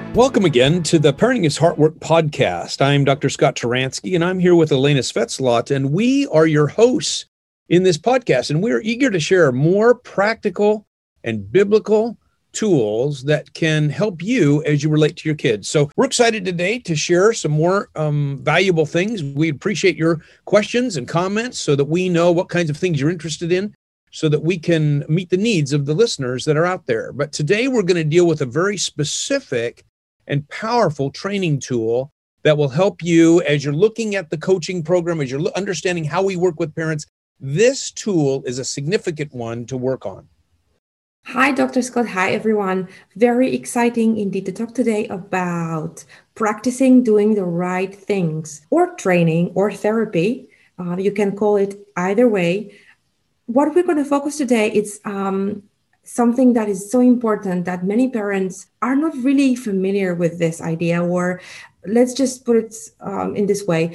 Welcome again to the Parenting is Heart Work podcast. I'm Dr. Scott Turansky, and I'm here with Elena Svetlot, and we are your hosts in this podcast, and we're eager to share more practical and biblical tools that can help you as you relate to your kids. So we're excited today to share some more valuable things. We appreciate your questions and comments so that we know what kinds of things you're interested in, so that we can meet the needs of the listeners that are out there. But today we're going to deal with a very specific and powerful training tool that will help you as you're looking at the coaching program, as you're understanding how we work with parents. This tool is a significant one to work on. Hi, Dr. Scott. Hi, everyone. Very exciting indeed to talk today about practicing doing the right things, or training or therapy. You can call it either way. What we're going to focus today is something that is so important that many parents are not really familiar with this idea, or let's just put it in this way.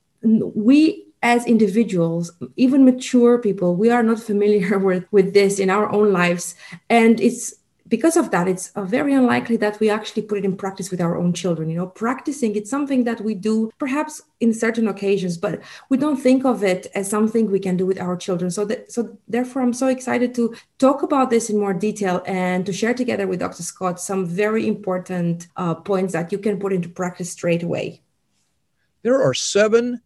We as individuals, even mature people, we are not familiar with this in our own lives. And it's because of that, it's very unlikely that we actually put it in practice with our own children. You know, practicing, it's something that we do perhaps in certain occasions, but we don't think of it as something we can do with our children. So therefore, I'm so excited to talk about this in more detail and to share together with Dr. Scott some very important points that you can put into practice straight away. There are 7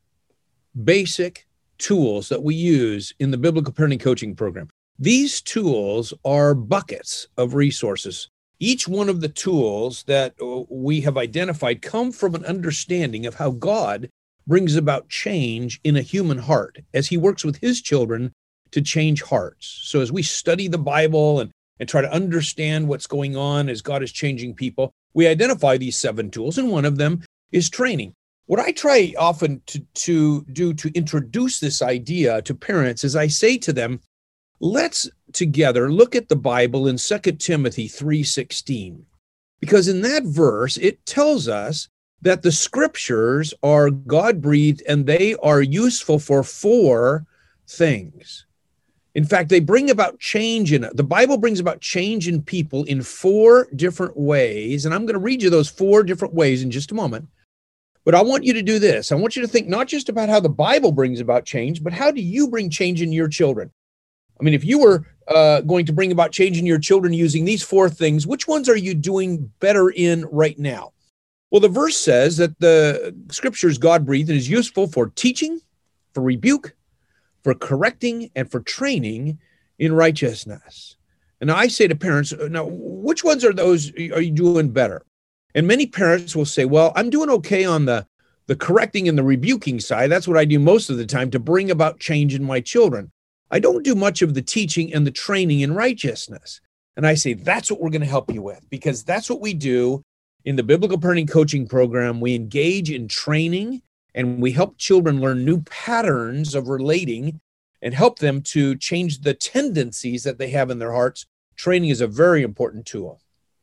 basic tools that we use in the Biblical Parenting Coaching Program. These tools are buckets of resources. Each one of the tools that we have identified come from an understanding of how God brings about change in a human heart as he works with his children to change hearts. So as we study the Bible and try to understand what's going on as God is changing people, we identify these 7 tools, and one of them is training. What I try often to do to introduce this idea to parents is I say to them, let's together look at the Bible in 2 Timothy 3:16, because in that verse, it tells us that the scriptures are God-breathed and they are useful for 4 things. In fact, they bring about change the Bible brings about change in people in 4 different ways. And I'm going to read you those 4 different ways in just a moment. But I want you to do this. I want you to think not just about how the Bible brings about change, but how do you bring change in your children? I mean, if you were going to bring about change in your children using these 4 things, which ones are you doing better in right now? Well, the verse says that the scripture is God-breathed and is useful for teaching, for rebuke, for correcting, and for training in righteousness. And I say to parents, now, which ones are you doing better? And many parents will say, well, I'm doing okay on the correcting and the rebuking side. That's what I do most of the time to bring about change in my children. I don't do much of the teaching and the training in righteousness. And I say, that's what we're going to help you with, because that's what we do in the Biblical Parenting Coaching Program. We engage in training and we help children learn new patterns of relating and help them to change the tendencies that they have in their hearts. Training is a very important tool.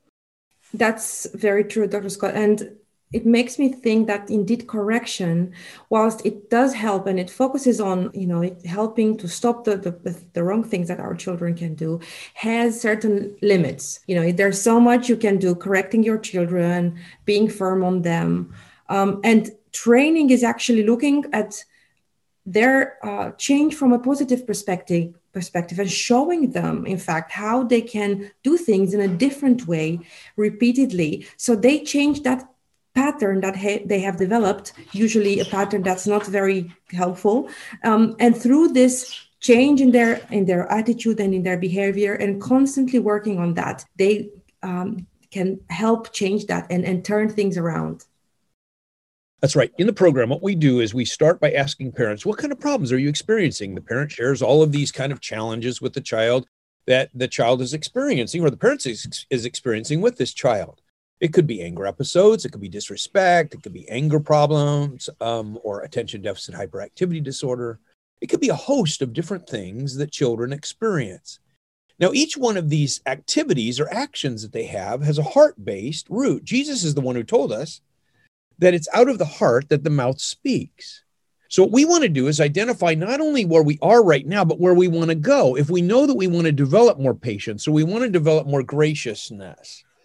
That's very true, Dr. Scott. And it makes me think that indeed correction, whilst it does help and it focuses on, it helping to stop the wrong things that our children can do, has certain limits. There's so much you can do correcting your children, being firm on them. And training is actually looking at their change from a positive perspective and showing them, in fact, how they can do things in a different way repeatedly. So they change that pattern that they have developed, usually a pattern that's not very helpful. And through this change in their attitude and in their behavior and constantly working on that, they can help change that and turn things around. That's right. In the program, what we do is we start by asking parents, what kind of problems are you experiencing? The parent shares all of these kind of challenges with the child that the child is experiencing, or the parent is experiencing with this child. It could be anger episodes, it could be disrespect, it could be anger problems, or attention deficit hyperactivity disorder. It could be a host of different things that children experience. Now, each one of these activities or actions that they have has a heart-based root. Jesus is the one who told us that it's out of the heart that the mouth speaks. So what we want to do is identify not only where we are right now, but where we want to go. If we know that we want to develop more patience, or we want to develop more graciousness,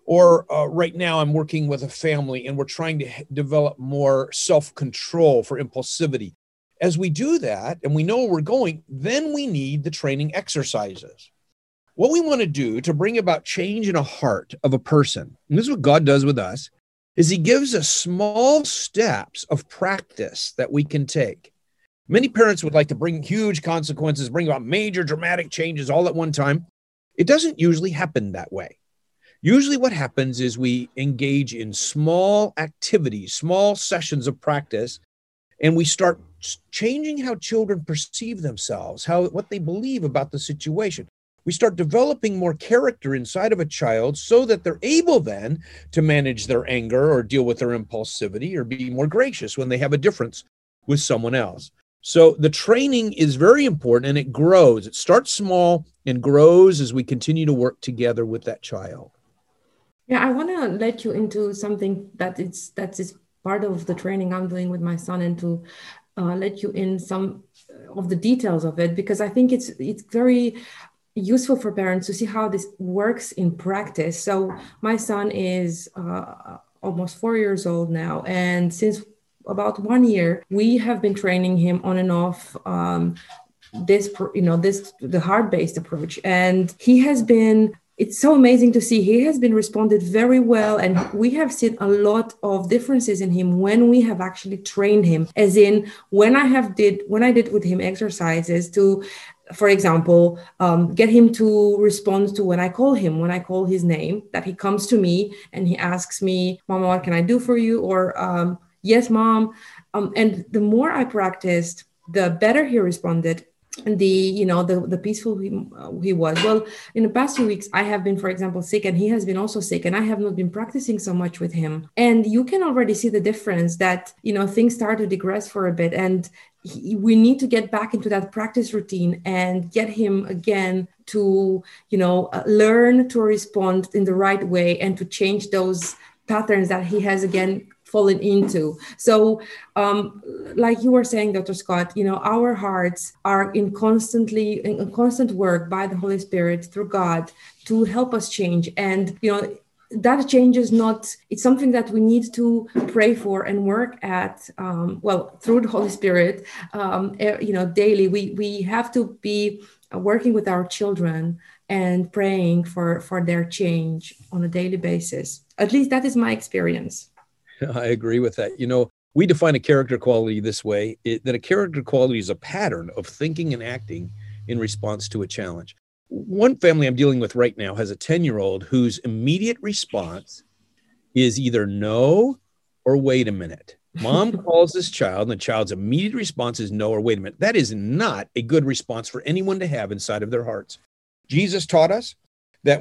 Or right now I'm working with a family and we're trying to develop more self-control for impulsivity. As we do that and we know where we're going, then we need the training exercises. What we want to do to bring about change in a heart of a person, and this is what God does with us, is he gives us small steps of practice that we can take. Many parents would like to bring huge consequences, bring about major dramatic changes all at one time. It doesn't usually happen that way. Usually what happens is we engage in small activities, small sessions of practice, and we start changing how children perceive themselves, what they believe about the situation. We start developing more character inside of a child so that they're able then to manage their anger or deal with their impulsivity or be more gracious when they have a difference with someone else. So the training is very important and it grows. It starts small and grows as we continue to work together with that child. Yeah, I want to let you into something that is part of the training I'm doing with my son, and to let you in some of the details of it, because I think it's very useful for parents to see how this works in practice. So my son is almost 4 years old now, and since about 1 year, we have been training him on and off the heart-based approach, and he has been. It's so amazing to see. He has been responded very well, and we have seen a lot of differences in him when we have actually trained him. As in, when I did with him exercises to, for example, get him to respond to when I call his name, that he comes to me and he asks me, "Mama, what can I do for you?" Or "Yes, Mom." And the more I practiced, the better he responded. And the peaceful he was. Well, in the past few weeks, I have been, for example, sick, and he has been also sick, and I have not been practicing so much with him. And you can already see the difference that, things start to digress for a bit, and we need to get back into that practice routine and get him again to, learn to respond in the right way and to change those patterns that he has again fallen into. So like you were saying, Dr. Scott, our hearts are in constant work by the Holy Spirit through God to help us change. And, that change is it's something that we need to pray for and work at, through the Holy Spirit, daily. We have to be working with our children and praying for their change on a daily basis. At least that is my experience. I agree with that. We define a character quality this way, that a character quality is a pattern of thinking and acting in response to a challenge. One family I'm dealing with right now has a 10-year-old whose immediate response is either no or wait a minute. Mom calls this child, and the child's immediate response is no or wait a minute. That is not a good response for anyone to have inside of their hearts. Jesus taught us that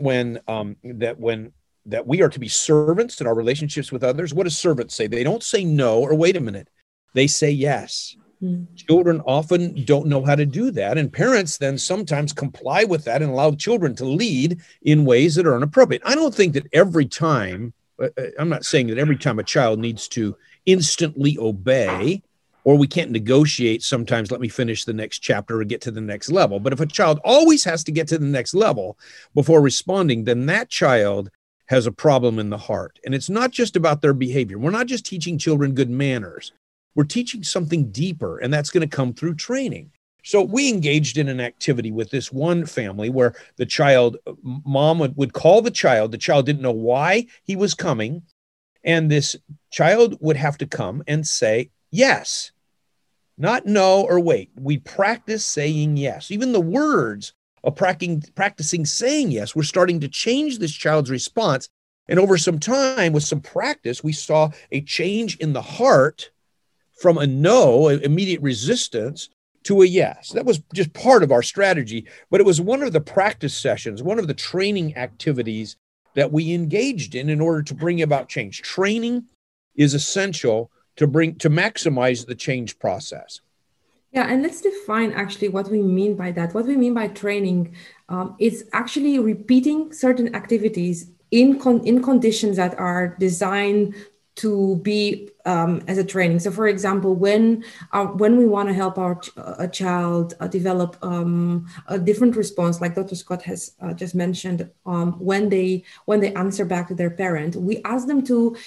that we are to be servants in our relationships with others. What do servants say? They don't say no or wait a minute. They say yes. Children often don't know how to do that. And parents then sometimes comply with that and allow children to lead in ways that are inappropriate. I don't think that every time, I'm not saying that every time a child needs to instantly obey, or we can't negotiate sometimes, let me finish the next chapter or get to the next level. But if a child always has to get to the next level before responding, then that child has a problem in the heart. And it's not just about their behavior. We're not just teaching children good manners. We're teaching something deeper, and that's going to come through training. So we engaged in an activity with this one family where the child, mom would call the child didn't know why he was coming, and this child would have to come and say yes, not no or wait. We practice saying yes. Even the words of practicing saying yes, we're starting to change this child's response. And over some time, with some practice, we saw a change in the heart from a no, immediate resistance, to a yes. That was just part of our strategy, but it was one of the practice sessions, one of the training activities that we engaged in order to bring about change. Training is essential to maximize the change process. Yeah, and let's define actually what we mean by that. What we mean by training is actually repeating certain activities in conditions that are designed to be as a training. So, for example, when we want to help a child develop a different response, like Dr. Scott has just mentioned, when they answer back to their parent, we ask them to,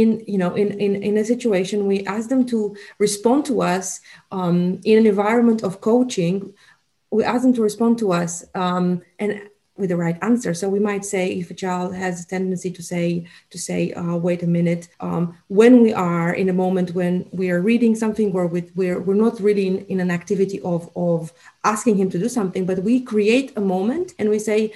in a situation, we ask them to respond to us in an environment of coaching. We ask them to respond to us and with the right answer. So we might say, if a child has a tendency to say, wait a minute, when we are in a moment when we are reading something where we're not really in an activity of asking him to do something, but we create a moment and we say,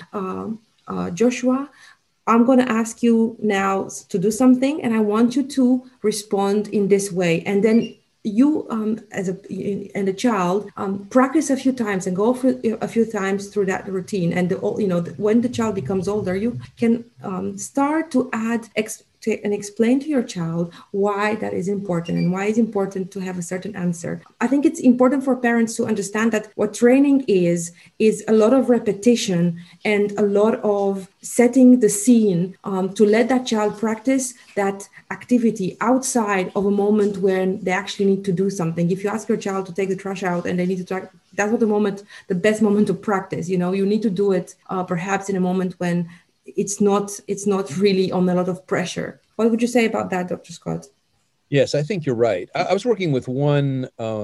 Joshua, I'm going to ask you now to do something, and I want you to respond in this way. And then you, as a child, practice a few times and go for a few times through that routine. And when the child becomes older, you can start to add and explain to your child why that is important and why it's important to have a certain answer. I think it's important for parents to understand that what training is a lot of repetition and a lot of setting the scene to let that child practice that activity outside of a moment when they actually need to do something. If you ask your child to take the trash out and they need to try, that's not the best moment to practice. You need to do it perhaps in a moment when it's not really on a lot of pressure. What would you say about that, Dr. Scott? Yes, I think you're right. I was working with one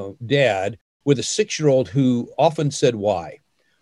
dad with a 6-year-old who often said, why?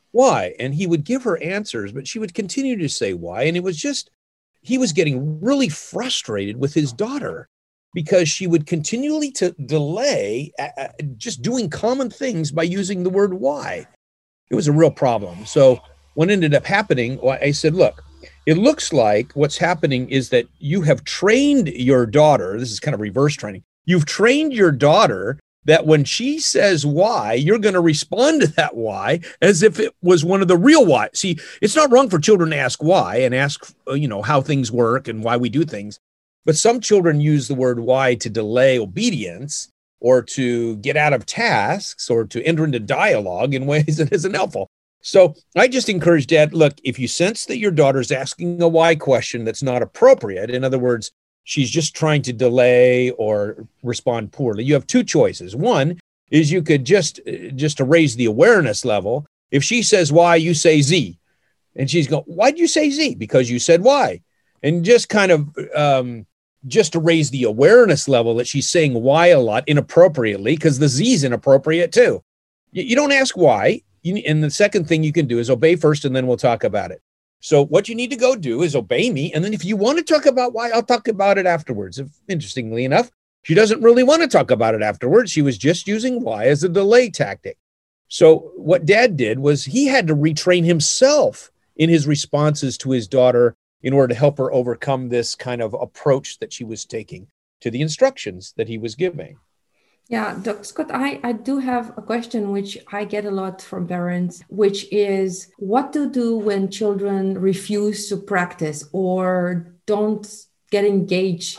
And he would give her answers, but she would continue to say why. And it was just, he was getting really frustrated with his daughter because she would continually to delay just doing common things by using the word why. It was a real problem. So what ended up happening, I said, look, it looks like what's happening is that you have trained your daughter. This is kind of reverse training. You've trained your daughter that when she says why, you're going to respond to that why as if it was one of the real why. See, it's not wrong for children to ask why and ask, how things work and why we do things. But some children use the word why to delay obedience or to get out of tasks or to enter into dialogue in ways that isn't helpful. So I just encourage dad, look, if you sense that your daughter's asking a why question that's not appropriate, in other words, she's just trying to delay or respond poorly, you have two choices. One is you could just to raise the awareness level. If she says why, you say Z. And she's going, why'd you say Z? Because you said why. And just kind of just to raise the awareness level that she's saying why a lot inappropriately, because the Z is inappropriate too. You don't ask why. And the second thing you can do is obey first, and then we'll talk about it. So what you need to go do is obey me. And then if you want to talk about why, I'll talk about it afterwards. Interestingly enough, she doesn't really want to talk about it afterwards. She was just using why as a delay tactic. So what dad did was he had to retrain himself in his responses to his daughter in order to help her overcome this kind of approach that she was taking to the instructions that he was giving. Yeah, Dr. Scott, I do have a question which I get a lot from parents, which is what to do when children refuse to practice or don't get engaged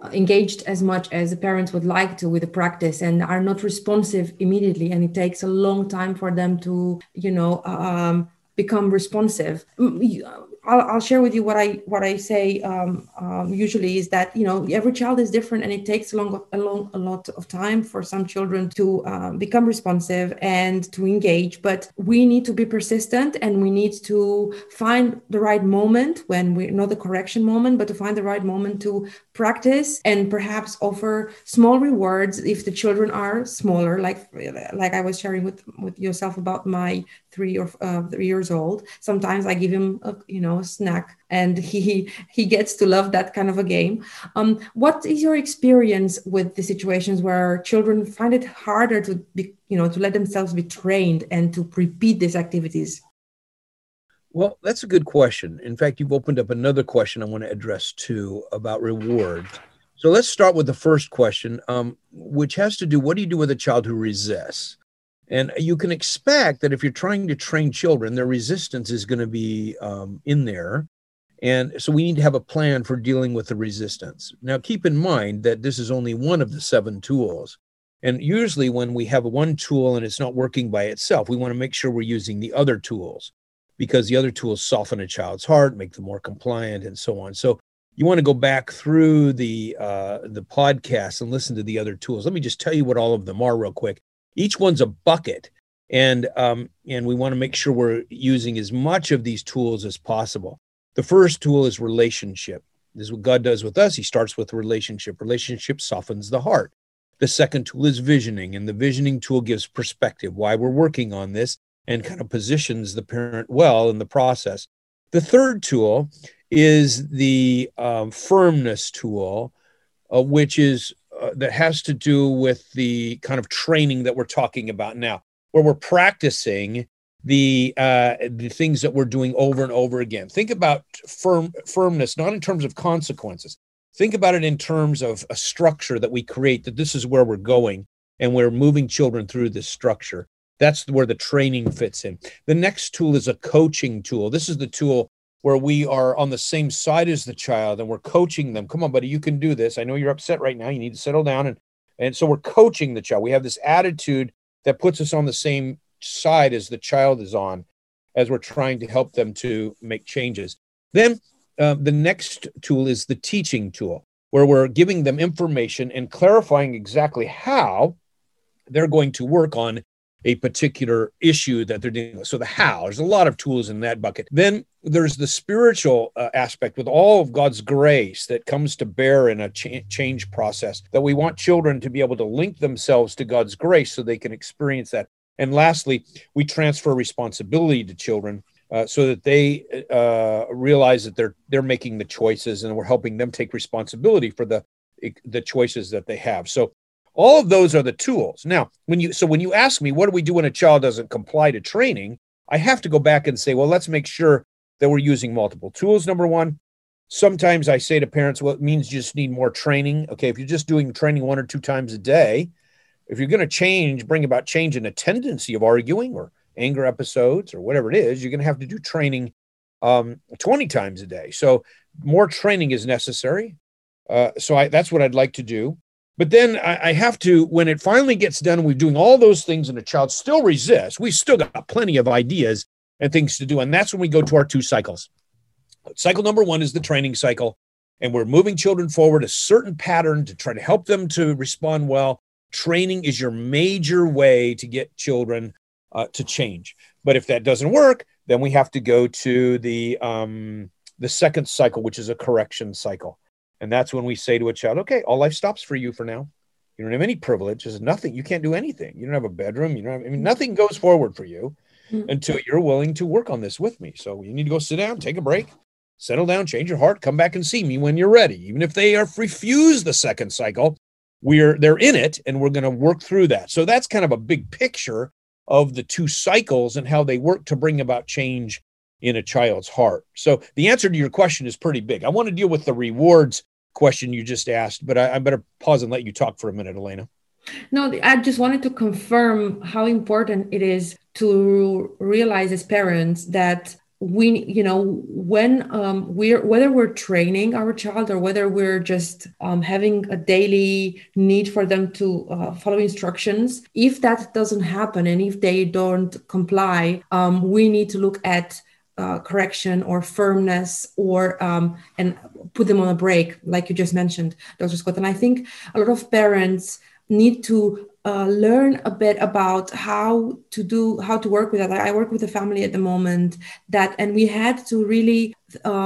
as much as the parents would like to with the practice and are not responsive immediately. And it takes a long time for them to, become responsive. I'll share with you what I say usually is that every child is different and it takes a lot of time for some children to become responsive and to engage. But we need to be persistent and we need to find the right moment when we're not the correction moment, but to find the right moment to practice and perhaps offer small rewards if the children are smaller, like I was sharing with yourself about my 3 years old. Sometimes I give him a snack and he gets to love that kind of a game. What is your experience with the situations where children find it harder to be, to let themselves be trained and to repeat these activities? Well, that's a good question. In fact, you've opened up another question I want to address too about reward. So let's start with the first question, which has to do, what do you do with a child who resists? And you can expect that if you're trying to train children, their resistance is going to be in there. And so we need to have a plan for dealing with the resistance. Now, keep in mind that this is only one of the 7 tools. And usually when we have one tool and it's not working by itself, we want to make sure we're using the other tools because the other tools soften a child's heart, make them more compliant and so on. So you want to go back through the podcast and listen to the other tools. Let me just tell you what all of them are real quick. Each one's a bucket, and we want to make sure we're using as much of these tools as possible. The first tool is relationship. This is what God does with us. He starts with relationship. Relationship softens the heart. The second tool is visioning, and the visioning tool gives perspective, why we're working on this, and kind of positions the parent well in the process. The third tool is the firmness tool, which is that has to do with the kind of training that we're talking about now, where we're practicing the things that we're doing over and over again. Think about firmness, not in terms of consequences. Think about it in terms of a structure that we create, that this is where we're going, and we're moving children through this structure. That's where the training fits in. The next tool is a coaching tool. This is the tool where we are on the same side as the child, and we're coaching them. Come on, buddy, you can do this. I know you're upset right now. You need to settle down. And so we're coaching the child. We have this attitude that puts us on the same side as the child is on, as we're trying to help them to make changes. Then the next tool is the teaching tool, where we're giving them information and clarifying exactly how they're going to work on a particular issue that they're dealing with. So the how, there's a lot of tools in that bucket. Then there's the spiritual aspect with all of God's grace that comes to bear in a change process, that we want children to be able to link themselves to God's grace so they can experience that. And lastly, we transfer responsibility to children so that they realize that they're making the choices, and we're helping them take responsibility for the choices that they have. So all of those are the tools. Now, when you ask me, what do we do when a child doesn't comply to training? I have to go back and say, well, let's make sure that we're using multiple tools. Number one, sometimes I say to parents, well, it means you just need more training. Okay, if you're just doing training 1 or 2 times a day, if you're going to bring about change in a tendency of arguing or anger episodes or whatever it is, you're going to have to do training 20 times a day. So more training is necessary. That's what I'd like to do. But then I have to, when it finally gets done, we're doing all those things and the child still resists, we still got plenty of ideas and things to do. And that's when we go to our 2 cycles. Cycle number 1 is the training cycle. And we're moving children forward a certain pattern to try to help them to respond well. Training is your major way to get children to change. But if that doesn't work, then we have to go to the second cycle, which is a correction cycle. And that's when we say to a child, okay, all life stops for you for now. You don't have any privilege. There's nothing. You can't do anything. You don't have a bedroom. Nothing goes forward for you until you're willing to work on this with me. So you need to go sit down, take a break, settle down, change your heart, come back and see me when you're ready. Even if they refuse the second cycle, they're in it, and we're going to work through that. So that's kind of a big picture of the 2 cycles and how they work to bring about change in a child's heart. So the answer to your question is pretty big. I want to deal with the rewards question you just asked, but I better pause and let you talk for a minute, Elena. No, I just wanted to confirm how important it is to realize as parents that we, when whether we're training our child or whether we're just having a daily need for them to follow instructions, if that doesn't happen and if they don't comply, we need to look at correction or firmness or and put them on a break, like you just mentioned, Dr. Scott. And I think a lot of parents need to learn a bit about how to work with that. I work with a family at the moment and we had to really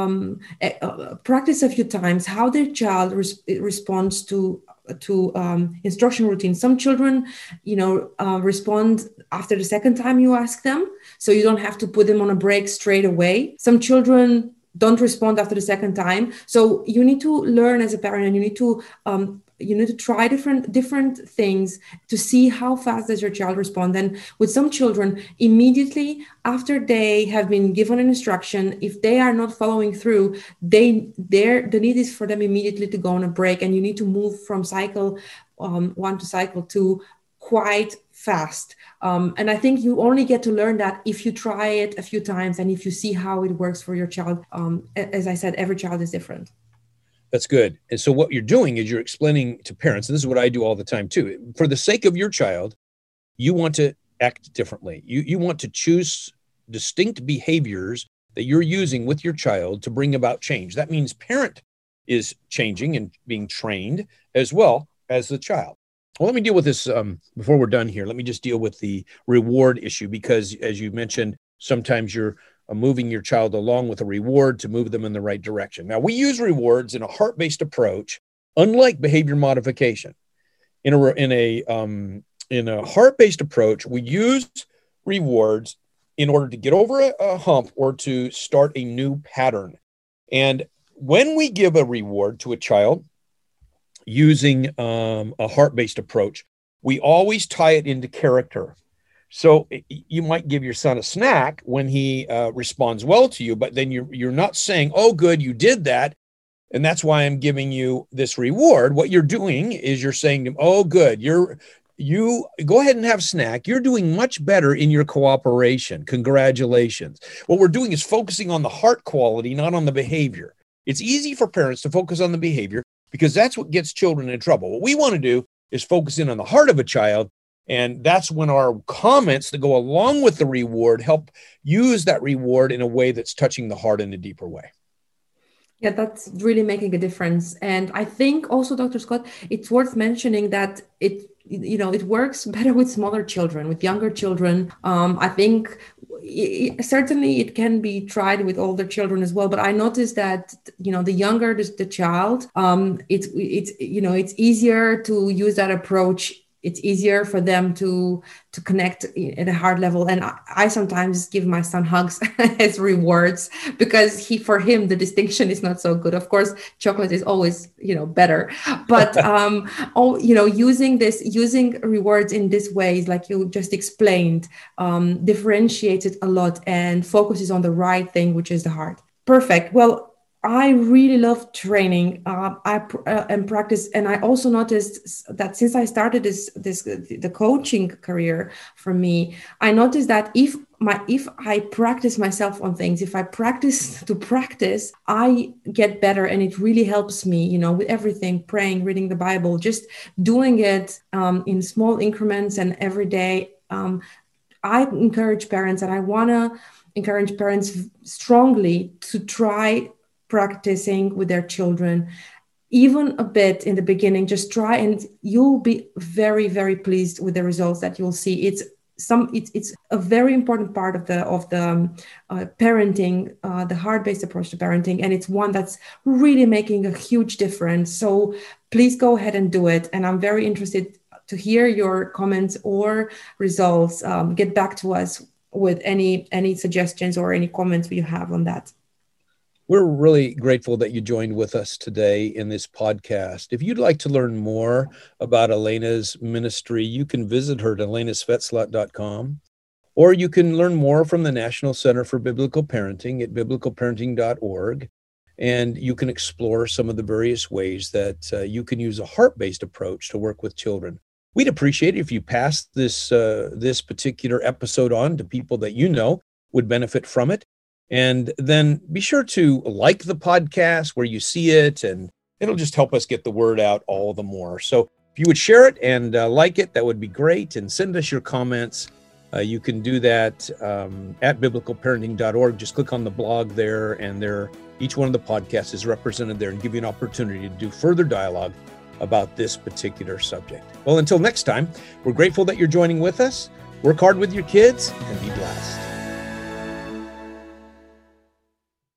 practice a few times how their child responds to instruction routine. Some children, respond after the second time you ask them, so you don't have to put them on a break straight away. Some children don't respond after the second time, so you need to learn as a parent, and you need to try different things to see how fast does your child respond. And with some children, immediately after they have been given an instruction, if they are not following through, the need is for them immediately to go on a break, and you need to move from cycle 1 to cycle 2 quite fast. And I think you only get to learn that if you try it a few times and if you see how it works for your child. As I said, every child is different. That's good. And so what you're doing is you're explaining to parents, and this is what I do all the time too, for the sake of your child, you want to act differently. You want to choose distinct behaviors that you're using with your child to bring about change. That means parent is changing and being trained as well as the child. Well, let me deal with this before we're done here. Let me just deal with the reward issue, because as you mentioned, sometimes you're moving your child along with a reward to move them in the right direction. Now, we use rewards in a heart-based approach, unlike behavior modification. In a heart-based approach, we use rewards in order to get over a hump or to start a new pattern. And when we give a reward to a child using a heart-based approach, we always tie it into character. So you might give your son a snack when he responds well to you, but then you're not saying, oh, good, you did that, and that's why I'm giving you this reward. What you're doing is you're saying to him, oh, good, you go ahead and have a snack. You're doing much better in your cooperation. Congratulations. What we're doing is focusing on the heart quality, not on the behavior. It's easy for parents to focus on the behavior because that's what gets children in trouble. What we want to do is focus in on the heart of a child. And that's when our comments that go along with the reward help use that reward in a way that's touching the heart in a deeper way. Yeah, that's really making a difference. And I think also, Dr. Scott, it's worth mentioning that it works better with smaller children, with younger children. I think certainly it can be tried with older children as well. But I noticed that, the younger the child, it's easier to use that approach. It's easier for them to connect at a heart level. And I sometimes give my son hugs as rewards because for him, the distinction is not so good. Of course, chocolate is always, better. But, using rewards in this way, like you just explained, differentiates it a lot and focuses on the right thing, which is the heart. Perfect. Well, I really love training and practice. And I also noticed that since I started the coaching career for me, I noticed that if I practice myself on things, if I practice, I get better. And it really helps me, with everything, praying, reading the Bible, just doing it in small increments and every day. I encourage parents, and I want to encourage parents strongly to try practicing with their children, even a bit in the beginning. Just try, and you'll be very, very pleased with the results that you'll see. It's a very important part of the parenting, the heart-based approach to parenting, and it's one that's really making a huge difference. So please go ahead and do it. And I'm very interested to hear your comments or results. Get back to us with any suggestions or any comments you have on that. We're really grateful that you joined with us today in this podcast. If you'd like to learn more about Elena's ministry, you can visit her at elenasvetslot.com, or you can learn more from the National Center for Biblical Parenting at biblicalparenting.org, and you can explore some of the various ways that you can use a heart-based approach to work with children. We'd appreciate it if you passed this particular episode on to people that you know would benefit from it. And then be sure to like the podcast where you see it, and it'll just help us get the word out all the more. So if you would share it and like it, that would be great. And send us your comments. You can do that at biblicalparenting.org. Just click on the blog there, and each one of the podcasts is represented there and give you an opportunity to do further dialogue about this particular subject. Well, until next time, we're grateful that you're joining with us. Work hard with your kids and be blessed.